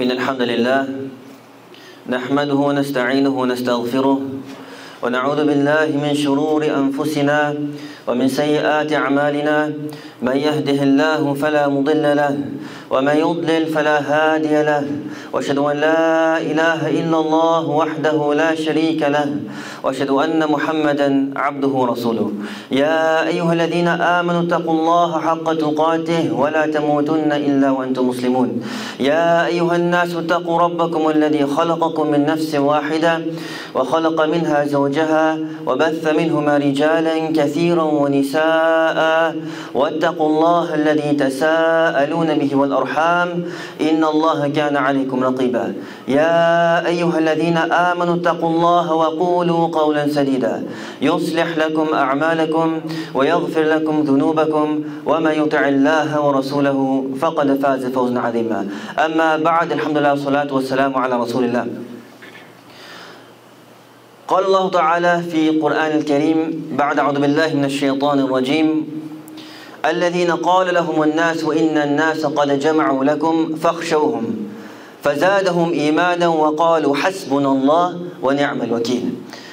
إن الحمد لله نحمده ونستعينه ونستغفره ونعوذ بالله من شرور أنفسنا ومن سيئات أعمالنا من يهده الله فلا مضل له ومن يضلل فلا هادي له وأشهد أن لا إله إلا الله وحده لا شريك له وأشهد أن محمدا عبده ورسوله يا أيها الذين آمنوا اتقوا الله حق تقاته ولا تموتن إلا وأنتم مسلمون يا أيها الناس اتقوا ربكم الذي خلقكم من نفس واحدة وخلق منها زوجها وبث منهما رجالا كثيرا ونساء واتقوا الله الذي تساءلون به والأرحام إن الله كان عليكم رقيبا يا أيها الذين آمنوا اتقوا الله وقولوا قولا سديدا يصلح لكم أعمالكم ويغفر لكم ذنوبكم ومن يطع الله ورسوله فقد فاز فوزا عظيما أما بعد الحمد لله والصلاة والسلام على رسول الله. قال الله تعالى في القرآن الكريم بعد أعوذ بالله من الشيطان الرجيم الذين قال لهم الناس وإن الناس قد جمعوا لكم فاخشوهم فزادهم إيمانا وقالوا حسبنا الله ونعم الوكيل.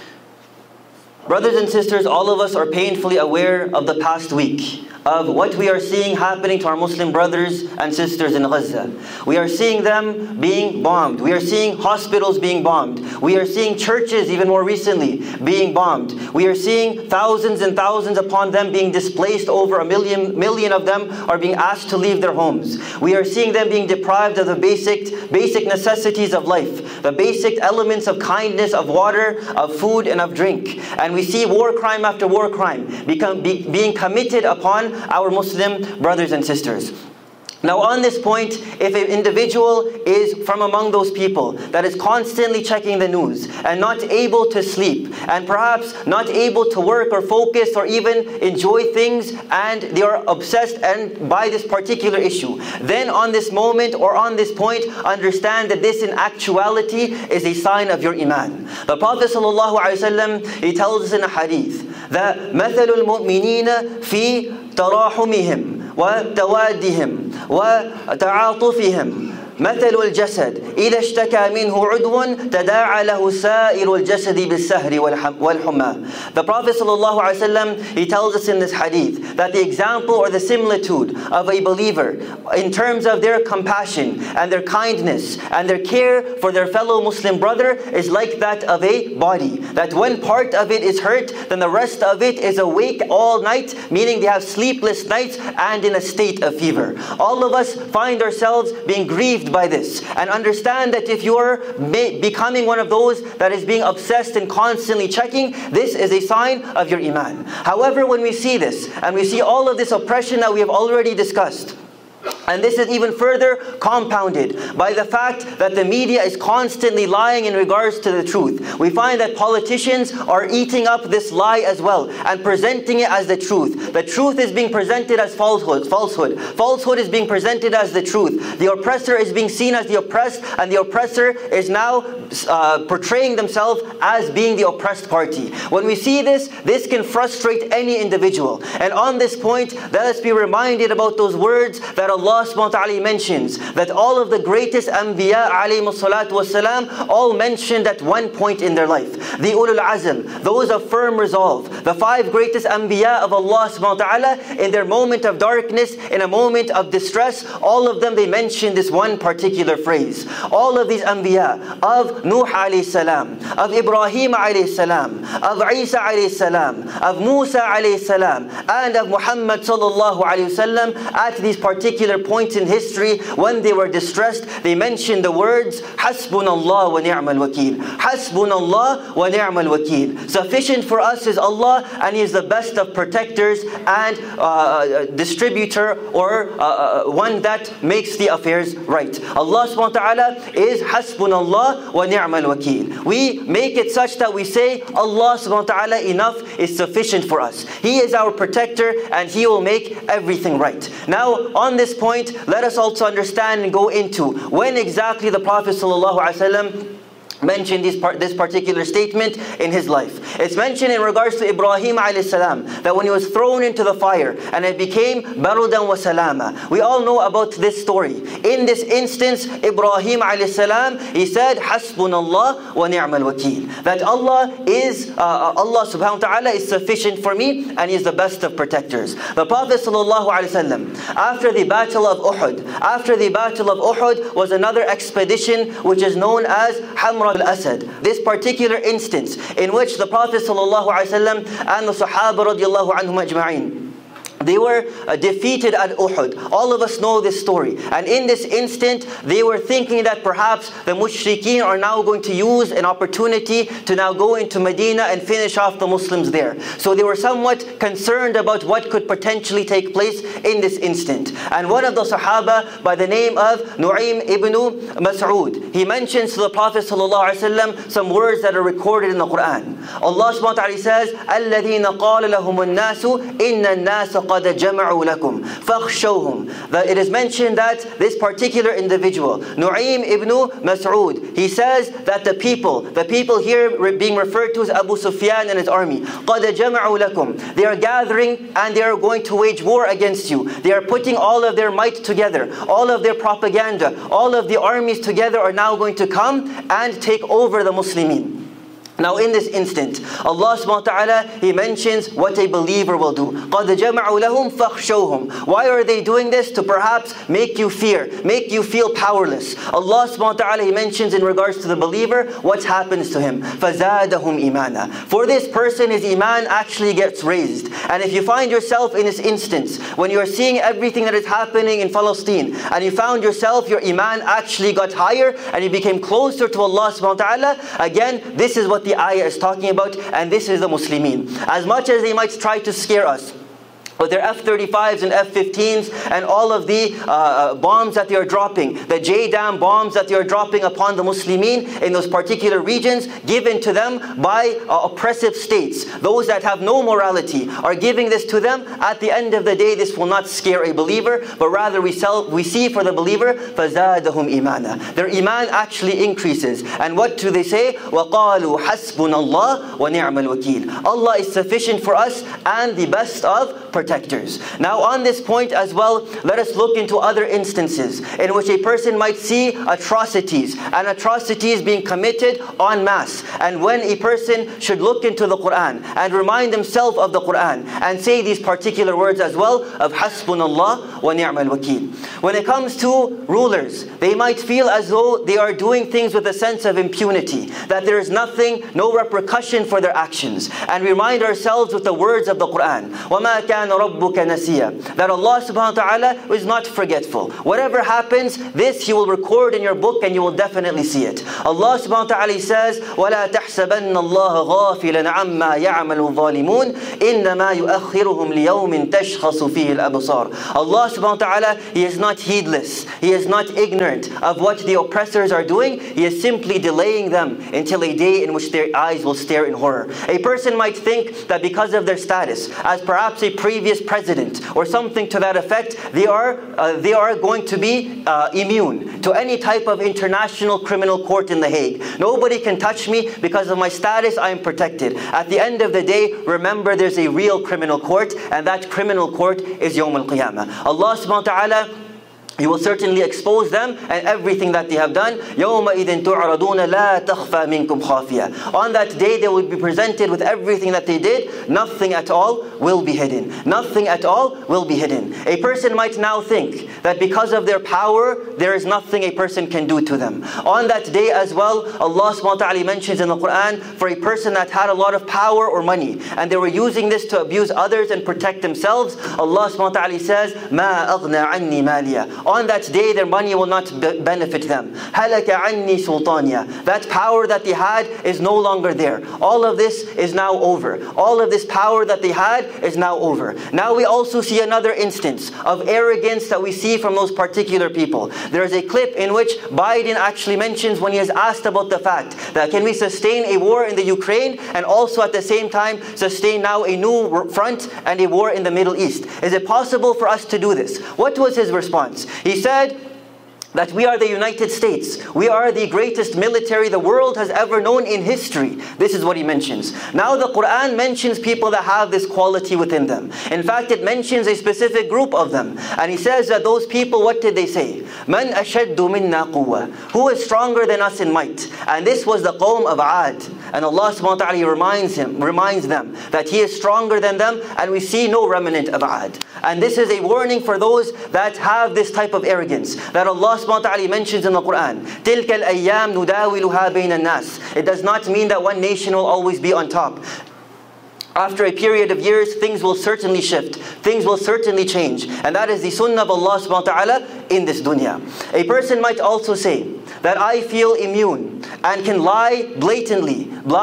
Brothers and sisters, all of us are painfully aware of the past week, of what we are seeing happening to our Muslim brothers and sisters in Gaza. We are seeing them being bombed. We are seeing hospitals being bombed. We are seeing churches, even more recently, being bombed. We are seeing thousands and thousands upon them being displaced. Over a million of them are being asked to leave their homes. We are seeing them being deprived of the basic necessities of life, the basic elements of kindness, of water, of food, and of drink. And we see war crime after war crime being committed upon our Muslim brothers and sisters. Now on this point, if an individual is from among those people that is constantly checking the news and not able to sleep and perhaps not able to work or focus or even enjoy things, and they are obsessed by this particular issue, then on this moment or on this point, understand that this in actuality is a sign of your iman. The Prophet ﷺ, he tells us in a hadith that مَثَلُ الْمُؤْمِنِينَ فِي تَرَاحُمِهِمْ وتوادهم وتعاطفهم مثل الجسد إذا اشتكى منه عضو تداعى له سائر الجسد بالسهر والحمى. The Prophet ﷺ, he tells us in this hadith that the example or the similitude of a believer in terms of their compassion and their kindness and their care for their fellow Muslim brother is like that of a body. That when part of it is hurt, then the rest of it is awake all night, meaning they have sleepless nights and in a state of fever. All of us find ourselves being grieved by this, and understand that if you're becoming one of those that is being obsessed and constantly checking, this is a sign of your iman. However, when we see this and we see all of this oppression that we have already discussed, and this is even further compounded by the fact that the media is constantly lying in regards to the truth. We find that politicians are eating up this lie as well and presenting it as the truth. The truth is being presented as falsehood. Falsehood is being presented as the truth. The oppressor is being seen as the oppressed, and the oppressor is now portraying themselves as being the oppressed party. When we see this, this can frustrate any individual. And on this point, let us be reminded about those words that Allah subhanahu wa ta'ala mentions, that all of the greatest anbiya alayhimus salatu wassalam all mentioned at one point in their life. The ulul azm, those of firm resolve, the 5 greatest anbiya of Allah subhanahu wa ta'ala, in their moment of darkness, in a moment of distress, all of them, they mentioned this one particular phrase. All of these anbiya, of Nuh alayhi salam, of Ibrahim alayhi salam, of Isa alayhi salam, of Musa alayhi salam, and of Muhammad sallallahu alayhi wasallam, at these particular points in history when they were distressed, they mentioned the words Hasbunallah wa ni'mal wakeel. Hasbunallah wa ni'mal wakeel. Sufficient for us is Allah, and He is the best of protectors and distributor, or one that makes the affairs right. Allah subhanahu wa ta'ala is Hasbunallah wa ni'mal wakeel. We make it such that we say Allah subhanahu wa ta'ala enough is sufficient for us. He is our protector and He will make everything right. Now on this point, let us also understand and go into when exactly the Prophet ﷺ mentioned this particular statement in his life. It's mentioned in regards to Ibrahim alayhi salam, that when he was thrown into the fire and it became barudan wa salama. We all know about this story. In this instance, Ibrahim alayhi salam, he said, Hasbunallah wa ni'mal wakeel. That Allah subhanahu wa ta'ala is sufficient for me and He is the best of protectors. The Prophet sallallahu alayhi wasallam, after the battle of Uhud, was another expedition which is known as Hamra al-Asad. This particular instance in which the Prophet ﷺ and the Sahaba radiallahu anhum ajma'in, they were defeated at Uhud. All of us know this story. And in this instant, they were thinking that perhaps the mushrikeen are now going to use an opportunity to now go into Medina and finish off the Muslims there. So they were somewhat concerned about what could potentially take place in this instant. And one of the Sahaba by the name of Nu'aym ibn Mas'ud, he mentions to the Prophet ﷺ some words that are recorded in the Quran. Allah subhanahu wa ta'ala says, الَّذِينَ قَالَ لَهُمُ النَّاسُ إِنَّ النَّاسَ قَدْ جَمَعُوا لَكُمْ فَاخْشَوْهُمْ. That it is mentioned that this particular individual, Nu'aym ibn Mas'ud, he says that the people here being referred to as Abu Sufyan and his army, قَدْ جَمَعُوا لَكُمْ. They are gathering and they are going to wage war against you. They are putting all of their might together, all of their propaganda, all of the armies together are now going to come and take over the Muslimin. Now in this instant, Allah subhanahu wa ta'ala, He mentions what a believer will do. قَدْ جَمَعُوا لَهُمْ فَاخْشَوْهُمْ. Why are they doing this? To perhaps make you fear, make you feel powerless. Allah subhanahu wa ta'ala, He mentions in regards to the believer, what happens to him. فَزَادَهُمْ إِيمَانًا. For this person, his iman actually gets raised. And if you find yourself in this instance, when you are seeing everything that is happening in Palestine, and you found yourself, your iman actually got higher, and you became closer to Allah subhanahu wa ta'ala, again, this is what the ayah is talking about, and this is the Muslimin. As much as they might try to scare us with their F-35s and F-15s and all of the bombs that they are dropping, the JDAM bombs that they are dropping upon the Muslimin in those particular regions given to them by oppressive states, those that have no morality are giving this to them. At the end of the day, this will not scare a believer, but rather we see for the believer, فَزَادَهُمْ إِيمَانًا. Their iman actually increases. And what do they say? وَقَالُوا حَسْبُنَا اللَّهُ وَنِعْمَ الْوَكِيلُ. Allah is sufficient for us and the best of protectors. Now on this point as well, let us look into other instances in which a person might see atrocities being committed en masse. And when a person should look into the Quran and remind himself of the Quran and say these particular words as well of Hasbunallah wa ni'mal wakeel. When it comes to rulers, they might feel as though they are doing things with a sense of impunity, that there is nothing, no repercussion for their actions. And we remind ourselves with the words of the Quran, وَمَا كَانَ رَبُّكَ نَسِيًّا. That Allah subhanahu wa ta'ala is not forgetful. Whatever happens, this He will record in your book and you will definitely see it. Allah subhanahu wa ta'ala says, وَلَا تَحْسَبَنَّ اللَّهَ غَافِلًا عَمَّا يَعْمَلُ الظَّالِمُونَ إِنَّمَا يُؤَخِّرُهُمْ لِيَوْمٍ تَشْخَصُ فِيهِ الْأَبْصَارُ. Allah subhanahu wa ta'ala, He is not heedless, He is not ignorant of what the oppressors are doing. He is simply delaying them until a day in which their eyes will stare in horror. A person might think that because of their status as perhaps a previous president or something to that effect, they are going to be immune to any type of international criminal court in The Hague. Nobody can touch me because of my status. I am protected. At the end of the day, remember there's a real criminal court, and that criminal court is Yawm al-Qiyamah. Allah subhanahu wa ta'ala, He will certainly expose them and everything that they have done. يَوْمَئِذٍ تُعْرَضُونَ لَا تَخْفَى مِنْكُمْ خَافِيَةً. On that day they will be presented with everything that they did. Nothing at all will be hidden. Nothing at all will be hidden. A person might now think that because of their power, there is nothing a person can do to them. On that day as well, Allah subhanahu wa ta'ala mentions in the Quran, for a person that had a lot of power or money, and they were using this to abuse others and protect themselves, Allah subhanahu wa ta'ala says, مَا أَغْنَى عَنِّي مَالِيَا. On that day, their money will not benefit them. هَلَكَ عَنِّي سُلْطَانِيَا. That power that they had is no longer there. All of this is now over. All of this power that they had is now over. Now we also see another instance of arrogance that we see from those particular people. There is a clip in which Biden actually mentions when he is asked about the fact that can we sustain a war in the Ukraine and also at the same time sustain now a new front and a war in the Middle East. Is it possible for us to do this? What was his response? He said, that we are the United States. We are the greatest military the world has ever known in history. This is what he mentions. Now the Quran mentions people that have this quality within them. In fact, it mentions a specific group of them. And he says that those people, what did they say? Man ashaddu minna quwwa. Who is stronger than us in might? And this was the Qawm of Ad. And Allah subhanahu wa ta'ala reminds them that He is stronger than them, and we see no remnant of Ad. And this is a warning for those that have this type of arrogance that Allah subhanahu wa ta'ala mentions in the Quran. تِلْكَ الْأَيَّامُ نُدَاوِلُهَا بَيْنَ النَّاسِ. It does not mean that one nation will always be on top. After a period of years, things will certainly shift. Things will certainly change. And that is the sunnah of Allah subhanahu wa ta'ala in this dunya. A person might also say that I feel immune and can lie blatantly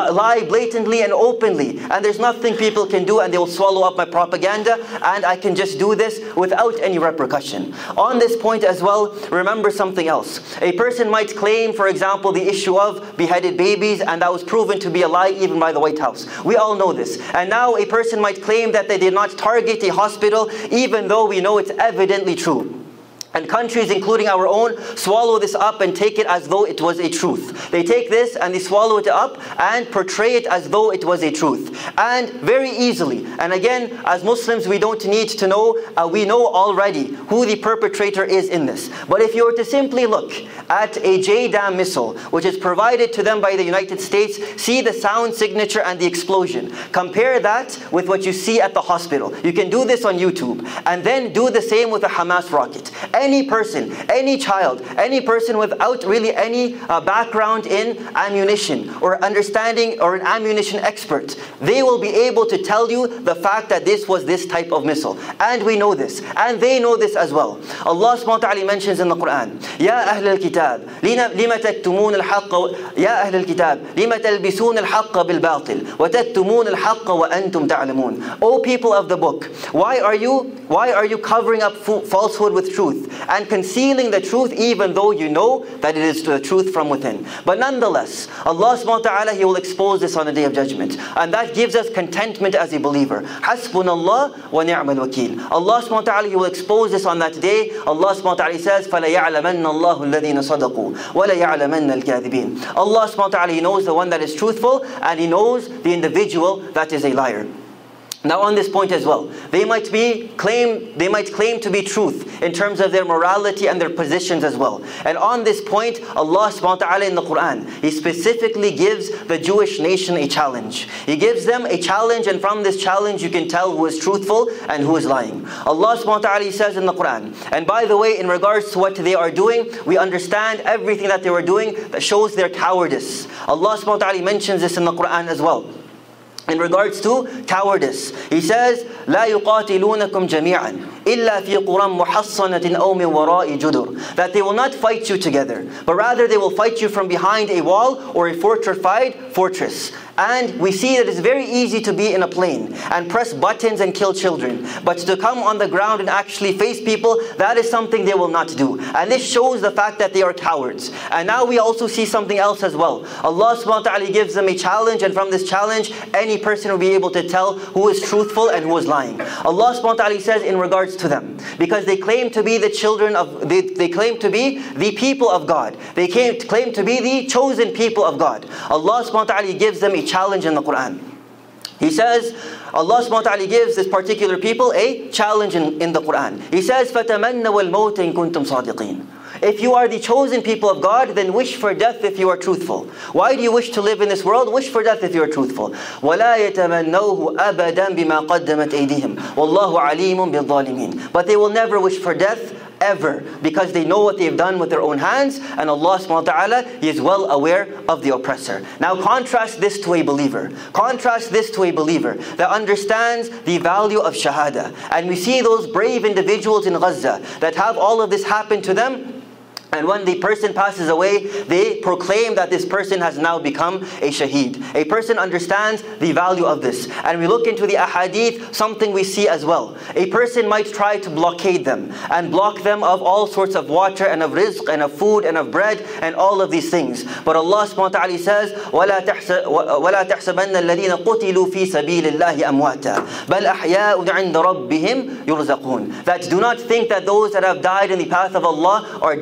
and openly, and there's nothing people can do, and they will swallow up my propaganda, and I can just do this without any repercussion. On this point as well, remember something else. A person might claim, for example, the issue of beheaded babies, and that was proven to be a lie even by the White House. We all know this. And now a person might claim that they did not target a hospital, even though we know it's evidently true. And countries, including our own, swallow this up and take it as though it was a truth. They take this and they swallow it up and portray it as though it was a truth. And very easily. And again, as Muslims, we don't need to know. We know already who the perpetrator is in this. But if you were to simply look at a JDAM missile, which is provided to them by the United States, see the sound signature and the explosion. Compare that with what you see at the hospital. You can do this on YouTube. And then do the same with a Hamas rocket. Any person, any child, any person without really any background in ammunition or understanding, or an ammunition expert, they will be able to tell you the fact that this was this type of missile. And we know this. And they know this as well. Allah subhanahu wa ta'ala mentions in the Quran, Ya Ahl al-Kitab, lima taktumun al-haqqa, Ya Ahl al-Kitab, lima talbisun al-haqqa bil-batil, wa taktumun al-haqqa wa antum ta'lamun. O people of the book, why are you covering up falsehood with truth and concealing the truth, even though you know that it is the truth from within? But nonetheless, Allah subhanahu wa ta'ala, He will expose this on the Day of Judgment. And that gives us contentment as a believer. Hasbunallah wa ni'mal wakeel. Allah subhanahu wa ta'ala, He will expose this on that day. Allah subhanahu wa ta'ala says, فَلَيَعْلَمَنَّ اللَّهُ الَّذِينَ صَدَقُوا وَلَيَعْلَمَنَّ الْكَاذِبِينَ. Allah subhanahu wa ta'ala, He knows the one that is truthful, and He knows the individual that is a liar. Now on this point as well, they might claim to be truth in terms of their morality and their positions as well. And on this point, Allah subhanahu wa ta'ala in the Quran, He specifically gives the Jewish nation a challenge. He gives them a challenge, and from this challenge you can tell who is truthful and who is lying. Allah subhanahu wa ta'ala says in the Quran, and by the way, in regards to what they are doing, we understand everything that they were doing that shows their cowardice. Allah subhanahu wa ta'ala mentions this in the Quran as well. In regards to cowardice, He says, لا يقاتلونكم جميعا إلا في قرى محصنة أو من وراء جدر. That they will not fight you together, but rather they will fight you from behind a wall or a fortified fortress. And we see that it's very easy to be in a plane and press buttons and kill children. But to come on the ground and actually face people, that is something they will not do. And this shows the fact that they are cowards. And now we also see something else as well. Allah subhanahu wa ta'ala gives them a challenge, and from this challenge, any person will be able to tell who is truthful and who is lying. Allah subhanahu wa ta'ala says in regards to them, because they claim to be the children of, they claim to be the people of God. They claim to be the chosen people of God. Allah subhanahu wa ta'ala gives them a challenge in the Quran. He says, Allah subhanahu wa ta'ala gives this particular people a challenge in the Quran. He says, فَتَمَنَّوَا الْمَوْتَ إِن كُنْتُمْ صَادِقِينَ. If you are the chosen people of God, then wish for death if you are truthful. Why do you wish to live in this world? Wish for death if you are truthful. وَلَا يَتَمَنَّوْهُ أَبَدًا بِمَا قَدَّمَتْ أَيْدِيهِمْ وَاللَّهُ عَلِيمٌ بِالظَّالِمِينَ. But they will never wish for death ever, because they know what they've done with their own hands, and Allah subhanahu wa ta'ala, He is well aware of the oppressor. Now contrast this to a believer. Contrast this to a believer that understands the value of shahada. And we see those brave individuals in Gaza that have all of this happen to them. And when the person passes away, they proclaim that this person has now become a shaheed. A person understands the value of this. And we look into the ahadith, something we see as well. A person might try to blockade them and block them of all sorts of water and of rizq and of food and of bread and all of these things. But Allah subhanahu wa ta'ala says, وَلَا تَحْسَبَنَّ الَّذِينَ قُتِلُوا فِي سَبِيلِ اللَّهِ أَمْوَاتًا بَلْ أَحْيَاءٌ عِنْدَ رَبِّهِمْ يُرْزَقُونَ. That do not think that those that have died in the path of Allah are dead.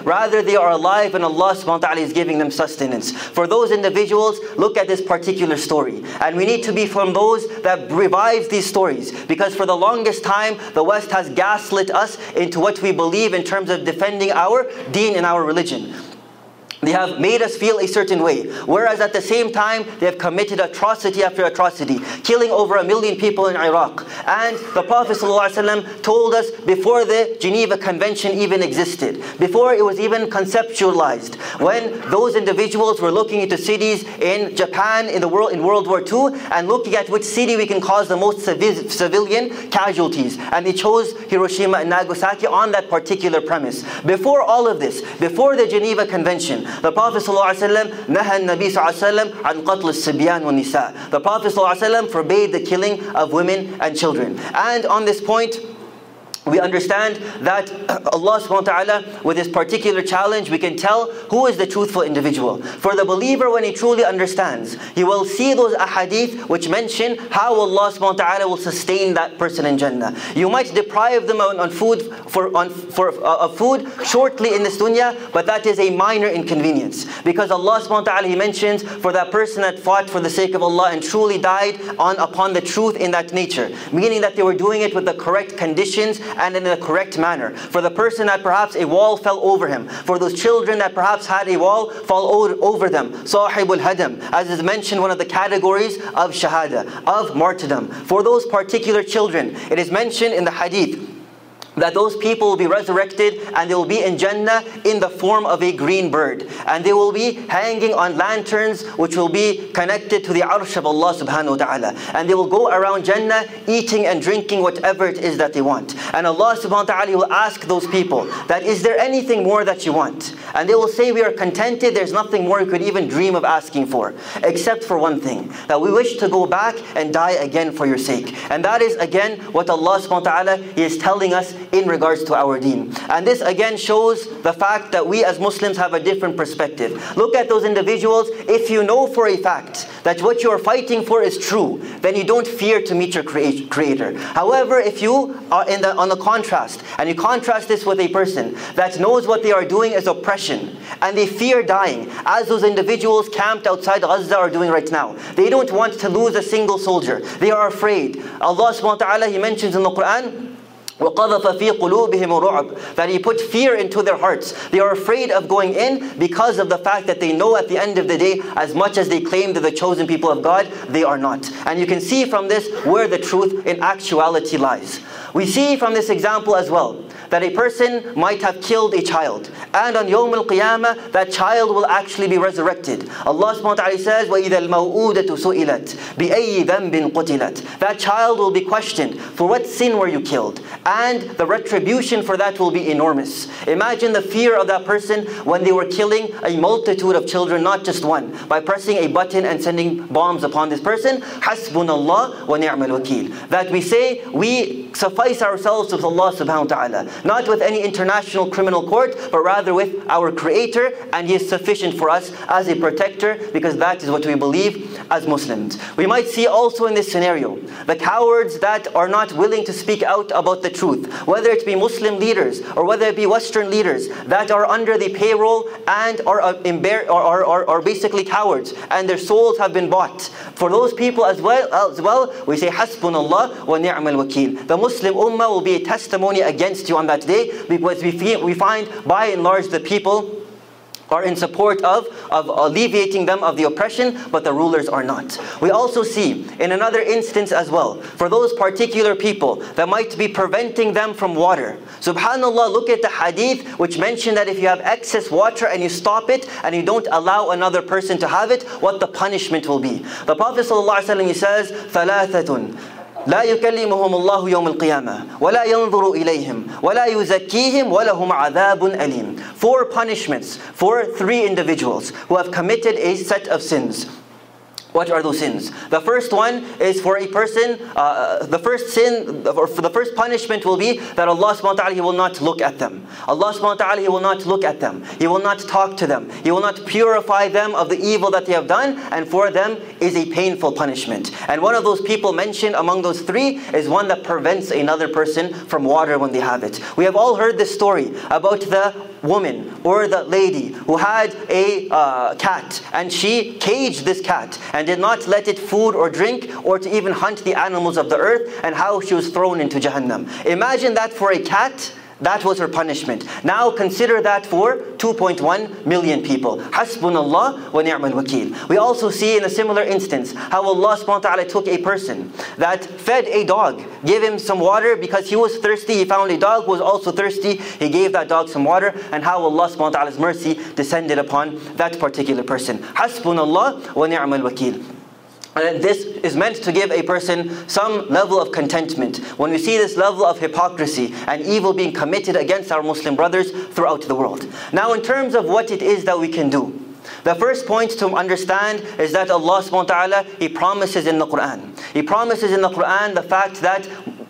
Rather, they are alive and Allah subhanahu wa ta'ala is giving them sustenance. For those individuals, look at this particular story. And we need to be from those that revives these stories. Because for the longest time, the West has gaslit us into what we believe in terms of defending our deen and our religion. They have made us feel a certain way. Whereas at the same time, they have committed atrocity after atrocity, killing over 1 million people in Iraq. And the Prophet ﷺ told us before the Geneva Convention even existed, before it was even conceptualized, when those individuals were looking into cities in Japan, in World War II, and looking at which city we can cause the most civilian casualties. And they chose Hiroshima and Nagasaki on that particular premise. Before all of this, before the Geneva Convention, the Prophet ﷺ نهى النبي صلى الله عليه وسلم عن قتل الصبيان والنساء. The Prophet ﷺ forbade the killing of women and children. And on this point, we understand that Allah subhanahu wa ta'ala, with this particular challenge, we can tell who is the truthful individual. For the believer, when he truly understands, he will see those ahadith which mention how Allah subhanahu wa ta'ala will sustain that person in Jannah. You might deprive them on food food shortly in this dunya, but that is a minor inconvenience. Because Allah subhanahu wa ta'ala, He mentions for that person that fought for the sake of Allah and truly died upon the truth in that nature. Meaning that they were doing it with the correct conditions and in the correct manner. For the person that perhaps a wall fell over him. For those children that perhaps had a wall fall over them. Sahibul Hadam, as is mentioned, one of the categories of shahada, of martyrdom. For those particular children, it is mentioned in the hadith that those people will be resurrected and they will be in Jannah in the form of a green bird. And they will be hanging on lanterns which will be connected to the arsh of Allah subhanahu wa ta'ala. And they will go around Jannah eating and drinking whatever it is that they want. And Allah subhanahu wa ta'ala will ask those people that, is there anything more that you want? And they will say, we are contented, there's nothing more you could even dream of asking for. Except for one thing, that we wish to go back and die again for your sake. And that is again what Allah subhanahu wa ta'ala is telling us in regards to our deen. And this again shows the fact that we as Muslims have a different perspective. Look at those individuals. If you know for a fact that what you are fighting for is true, then you don't fear to meet your Creator. However, if you are on the contrast, and you contrast this with a person that knows what they are doing is oppression, and they fear dying, as those individuals camped outside Gaza are doing right now. They don't want to lose a single soldier. They are afraid. Allah subhanahu wa ta'ala, He mentions in the Quran, وَقَذَفَ فِي قُلُوبِهِمُ الرُّعْبَ, that He put fear into their hearts. They are afraid of going in because of the fact that they know at the end of the day, as much as they claim they're the chosen people of God, they are not. And you can see from this where the truth in actuality lies. We see from this example as well that a person might have killed a child, and on Yawm al-Qiyamah that child will actually be resurrected. Allah subhanahu wa ta'ala says, وَإِذَا الْمَوْءُودَةُ سُئِلَتْ بِأَيِّ ذَنْبٍ قُتِلَتْ. That child will be questioned, for what sin were you killed? And the retribution for that will be enormous. Imagine the fear of that person when they were killing a multitude of children, not just one, by pressing a button and sending bombs upon this person. Hasbunallah wa ni'mal wakeel. That we say, we suffice ourselves with Allah subhanahu wa ta'ala. Not with any international criminal court, but rather with our Creator, and He is sufficient for us as a protector, because that is what we believe as Muslims. We might see also in this scenario the cowards that are not willing to speak out about the truth, whether it be Muslim leaders or whether it be Western leaders that are under the payroll and are basically cowards, and their souls have been bought. For those people as well, we say Hasbunallah wa ni'mal wakeel. The Muslim Ummah will be a testimony against you on that day, because we find by and large the people are in support of alleviating them of the oppression, but the rulers are not. We also see in another instance as well, for those particular people that might be preventing them from water. Subhanallah, look at the hadith which mention that if you have excess water and you stop it and you don't allow another person to have it, what the punishment will be. The Prophet ﷺ, he says, ثَلَاثَةٌ لا يكلمهم الله يوم القيامة ولا ينظر إليهم ولا يزكيهم ولهم عذاب أليم. 4 punishments for 3 individuals who have committed a set of sins. What are those sins? The first one is for a person, the first sin, or for the first punishment will be that Allah subhanahu wa ta'ala, He will not look at them. Allah subhanahu wa ta'ala, He will not look at them. He will not talk to them. He will not purify them of the evil that they have done, and for them is a painful punishment. And one of those people mentioned among those 3 is one that prevents another person from water when they have it. We have all heard this story about the woman or the lady who had a cat, and she caged this cat and did not let it food or drink or to even hunt the animals of the earth, and how she was thrown into Jahannam. Imagine that for a cat. That was her punishment. Now consider that for 2.1 million people. Hasbunallah wa ni'mal wakeel. We also see in a similar instance how Allah subhanahu wa ta'ala took a person that fed a dog, gave him some water because he was thirsty. He found a dog who was also thirsty. He gave that dog some water, and how Allah subhanahu wa ta'ala's mercy descended upon that particular person. Hasbunallah wa ni'mal wakeel. And this is meant to give a person some level of contentment when we see this level of hypocrisy and evil being committed against our Muslim brothers throughout the world. Now, in terms of what it is that we can do, the first point to understand is that Allah subhanahu wa ta'ala, He promises in the Quran. He promises in the Quran the fact that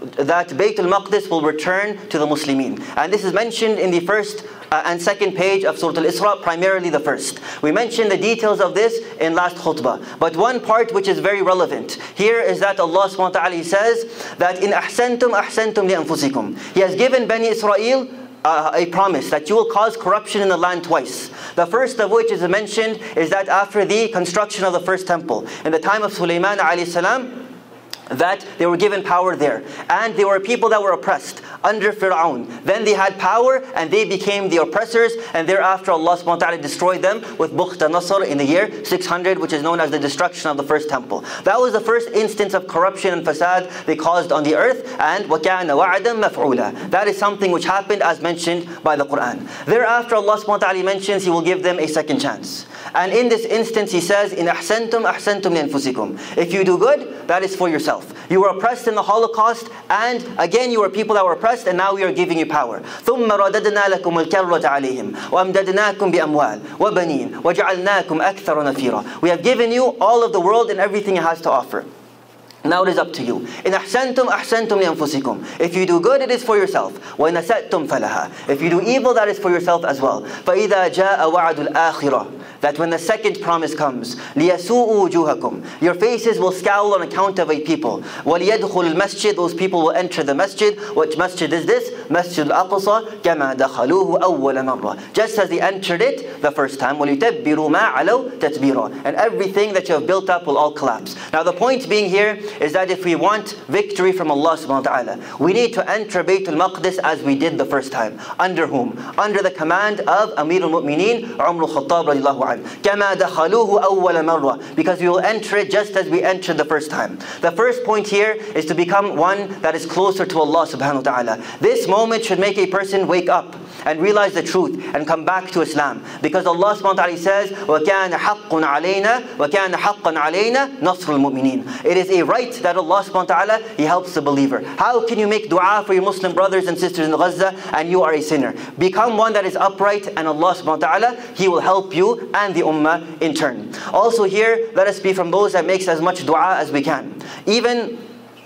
Bayt al-Maqdis will return to the Muslimin. And this is mentioned in the first and second page of Surah Al-Isra, primarily the first. We mentioned the details of this in last khutbah. But one part which is very relevant here is that Allah subhanahu wa ta'ala, He says that in ahsantum ahsantum li anfusikum. He has given Bani Israel a promise that you will cause corruption in the land twice. The first of which is mentioned is that after the construction of the first temple, in the time of Sulaiman alayhi salam, that they were given power there. And they were people that were oppressed under Fir'aun. Then they had power and they became the oppressors, and thereafter Allah subhanahu wa ta'ala destroyed them with Bukht al-Nasr in the year 600, which is known as the destruction of the first temple. That was the first instance of corruption and fasad they caused on the earth, and وَكَانَ وَعْدًا مَفْعُولًا. That is something which happened as mentioned by the Quran. Thereafter Allah subhanahu wa ta'ala mentions He will give them a second chance. And in this instance He says, إِنْ أَحْسَنْتُمْ أَحْسَنْتُمْ لِأَنفُسِكُمْ. If you do good, that is for yourself. You were oppressed in the Holocaust, and again you were people that were oppressed, and now we are giving you power. ثُمَّ رَدَدْنَا لَكُمُ الْكَرَّةَ عَلَيْهِمْ وَأَمْدَدْنَاكُمْ بِأَمْوَالٍ وَبَنِينَ وَجَعَلْنَاكُمْ أَكْثَرَ نَفِيرًا. We have given you all of the world and everything it has to offer. Now it is up to you. إِنْ أَحْسَنْتُمْ أَحْسَنْتُمْ لِأَنفُسِكُمْ. If you do good, it is for yourself. وَإِنْ أَسَأْتُمْ فَلَهَا. If you do evil, that is for yourself as well. فَإِذَا جَاءَ وَعْدُ الْآخِرَةِ. That when the second promise comes, لِيَسُوءُ وُجُوهَكُمْ. Your faces will scowl on account of a people. وَلِيَدْخُلُ الْمَسْجِدِ. Those people will enter the masjid. Which masjid is this? Masjid al-Aqsa. كَمَا دَخَلُوهُ أَوَّلَ مَرَّةٍ. Just as they entered it the first time. وَلِيُتَبِّرُوا مَا عَلَوْا تَتْبِيرًا. And everything that you have built up will all collapse. Now the point being here is that if we want victory from Allah subhanahu wa ta'ala, we need to enter Bayt al-Maqdis as we did the first time. Under whom? Under the command of Amir al-Mu'mineen Umar al-Khattab radiallahu anhu. كَمَا دَخَلُوهُ أَوَّلَ مَرَّةٍ. Because we will enter it just as we entered the first time. The first point here is to become one that is closer to Allah subhanahu wa ta'ala. This moment should make a person wake up and realize the truth and come back to Islam. Because Allah subhanahu wa ta'ala says, وَكَانَ حَقٌّ عَلَيْنَا وَكَانَ حَقًّا عَلَيْنَا نَصْرُ الْمُؤْمِنِينَ. It is a right that Allah subhanahu wa ta'ala, He helps the believer. How can you make dua for your Muslim brothers and sisters in Gaza and you are a sinner? Become one that is upright, and Allah subhanahu wa ta'ala, He will help you and the ummah in turn. Also here, let us be from those that makes as much dua as we can. Even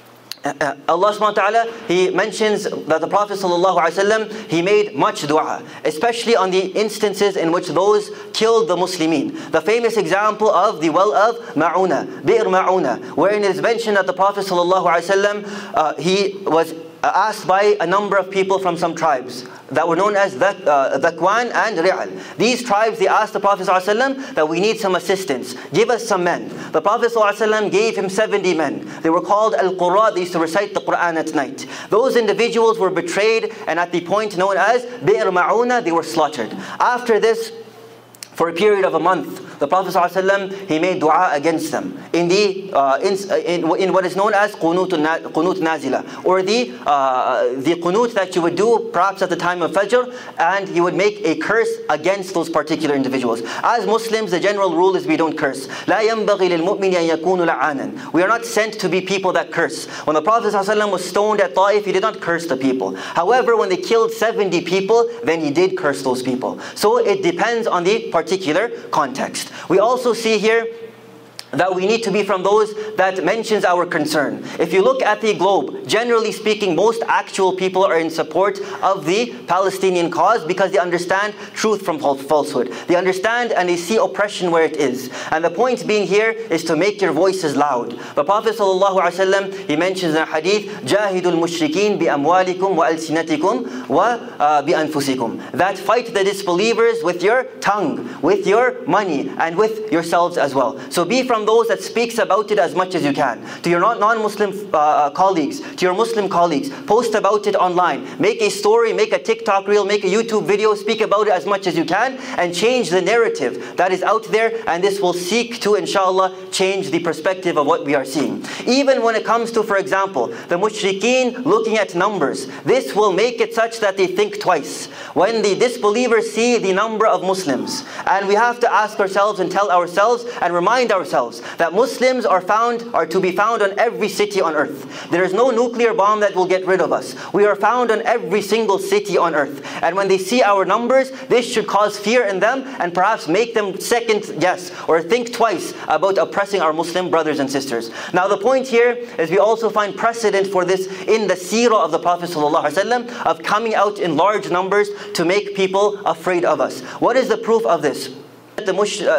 Allah subhanahu wa ta'ala, He mentions that the Prophet sallallahu alaihi wasallam, he made much dua, especially on the instances in which those killed the Muslimin. The famous example of the well of Ma'una, Bi'r Ma'una, wherein it is mentioned that the Prophet sallallahu alaihi wasallam, he was asked by a number of people from some tribes that were known as Dhakwan and Ri'al. These tribes, they asked the Prophet ﷺ that we need some assistance. Give us some men. The Prophet ﷺ gave him 70 men. They were called Al-Qurra. They used to recite the Quran at night. Those individuals were betrayed, and at the point known as Bi'r Ma'una, they were slaughtered. After this, for a period of a month, the Prophet ﷺ, he made dua against them in what is known as Qunut Nazila, or the Qunut that you would do perhaps at the time of Fajr, and you would make a curse against those particular individuals. As Muslims, the general rule is we don't curse. لا ينبغي للمؤمن أن يكون لعانا. We are not sent to be people that curse. When the Prophet ﷺ was stoned at Taif, he did not curse the people. However, when they killed 70 people, then he did curse those people. So it depends on the particular context. We also see here that we need to be from those that mentions our concern. If you look at the globe, generally speaking, most actual people are in support of the Palestinian cause because they understand truth from falsehood. They understand and they see oppression where it is. And the point being here is to make your voices loud. The Prophet ﷺ, he mentions in a hadith, جَاهِدُ الْمُشْرِكِينَ بِأَمْوَالِكُمْ وَأَلْسِنَتِكُمْ وَبِأَنفُسِكُمْ. That fight the disbelievers with your tongue, with your money, and with yourselves as well. So be from those that speaks about it as much as you can. To your non-Muslim colleagues, to your Muslim colleagues, post about it online. Make a story, make a TikTok reel, make a YouTube video, speak about it as much as you can, and change the narrative that is out there, and this will seek to, inshallah, change the perspective of what we are seeing. Even when it comes to, for example, the mushrikeen looking at numbers, this will make it such that they think twice. When the disbelievers see the number of Muslims, and we have to ask ourselves and tell ourselves and remind ourselves that Muslims are to be found on every city on earth. There is no nuclear bomb that will get rid of us. We are found on every single city on earth. And when they see our numbers, this should cause fear in them and perhaps make them second guess or think twice about oppressing our Muslim brothers and sisters. Now the point here is we also find precedent for this in the seerah of the Prophet ﷺ of coming out in large numbers to make people afraid of us. What is the proof of this? The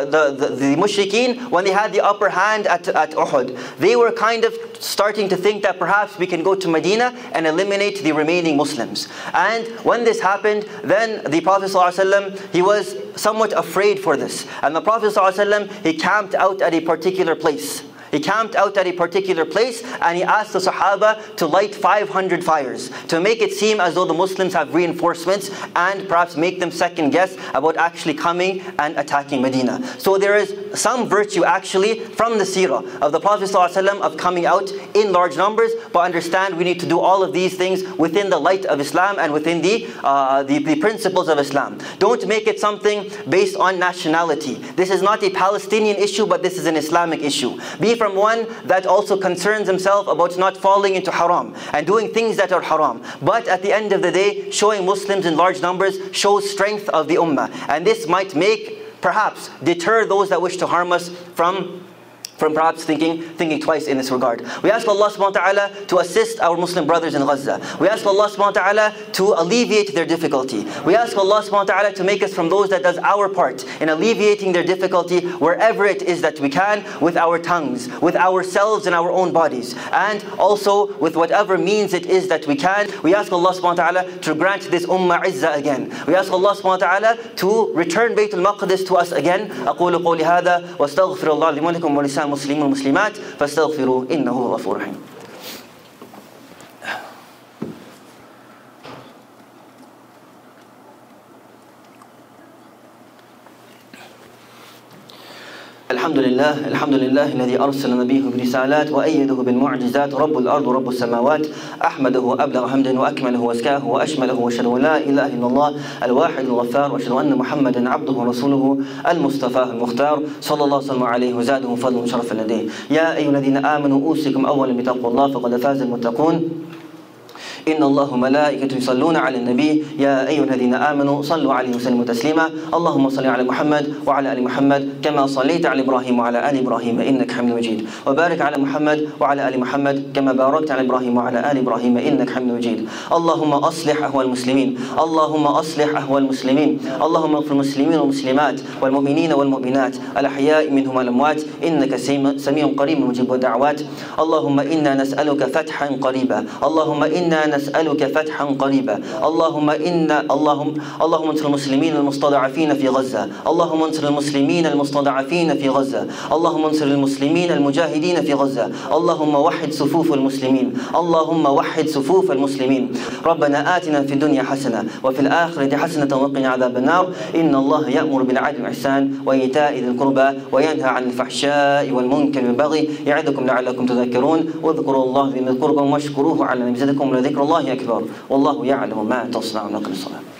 mushrikeen, when they had the upper hand at Uhud, they were kind of starting to think that perhaps we can go to Medina and eliminate the remaining Muslims. And when this happened, then the Prophet ﷺ, he was somewhat afraid for this. And the Prophet ﷺ, he camped out at a particular place. He camped out at a particular place and he asked the Sahaba to light 500 fires to make it seem as though the Muslims have reinforcements and perhaps make them second guess about actually coming and attacking Medina. So there is some virtue actually from the seerah of the Prophet ﷺ of coming out in large numbers, but understand we need to do all of these things within the light of Islam and within the principles of Islam. Don't make it something based on nationality. This is not a Palestinian issue, but this is an Islamic issue. Be from one that also concerns himself about not falling into haram and doing things that are haram. But at the end of the day, showing Muslims in large numbers shows strength of the ummah. And this might perhaps deter those that wish to harm us from perhaps thinking twice in this regard. We ask Allah subhanahu wa ta'ala to assist our Muslim brothers in Gaza. We ask Allah subhanahu wa ta'ala to alleviate their difficulty. We ask Allah subhanahu wa ta'ala to make us from those that does our part in alleviating their difficulty wherever it is that we can, with our tongues, with ourselves and our own bodies, and also with whatever means it is that we can. We ask Allah subhanahu wa ta'ala to grant this ummah izzah again. We ask Allah subhanahu wa ta'ala to return Bayt al-Maqdis to us again. أقول قولي هذا واستغفر الله لي ولكم ولسائر المسلمين والمسلمات فاستغفروا إنه هو الغفور الرحيم. الحمد لله الذي أرسل نبيه برسالات وأيده بالمعجزات رب الأرض ورب السماوات أحمده أبلغ حمدا وأكمله وأزكاه وأشمله وأشهد أن لا إله إلا الله الواحد الغفار وأشهد أن محمدا عبده ورسوله المصطفى المختار صلى الله وسلم عليه وزاده فضل وشرف لديه. يا أيها الذين آمنوا أوصيكم أولا بتقوى الله فقد فاز المتقون. إن الله ملائكته يصلون على النبي يا أيها الذين آمنوا صلوا عليه وسلموا تسليما. اللهم صل على محمد وعلى آل محمد كما صليت على إبراهيم وعلى آل إبراهيم إنك حميد مجيد. وبارك على محمد وعلى آل محمد كما باركت على إبراهيم وعلى آل إبراهيم إنك حميد مجيد. اللهم أصلح أحوال المسلمين. اللهم أصلح أحوال المسلمين. اللهم اغفر المسلمين والمسلمات والمؤمنين والمؤمنات الأحياء منهم والأموات إنك سميع قريب مجيب الدعوات. اللهم إنا نسألك فتحا قريبا. اللهم إنا نسألك فتحا قريبا. اللهم انصر المسلمين المستضعفين في غزة. اللهم انصر المسلمين المستضعفين في غزة. اللهم انصر المسلمين المجاهدين في غزة. اللهم وحد صفوف المسلمين. اللهم وحد صفوف المسلمين. ربنا آتنا في الدنيا حسنة وفي الآخرة حسنة وقنا عذاب النار. إن الله يأمر بالعدل والإحسان وإيتاء ذي القربى وينهى عن الفحشاء والمنكر والبغي يعظكم لعلكم تذكرون. واذكروا الله يذكركم واشكروه على ما يزدكم ولذكر الله أكبر والله يعلم ما تصنعون.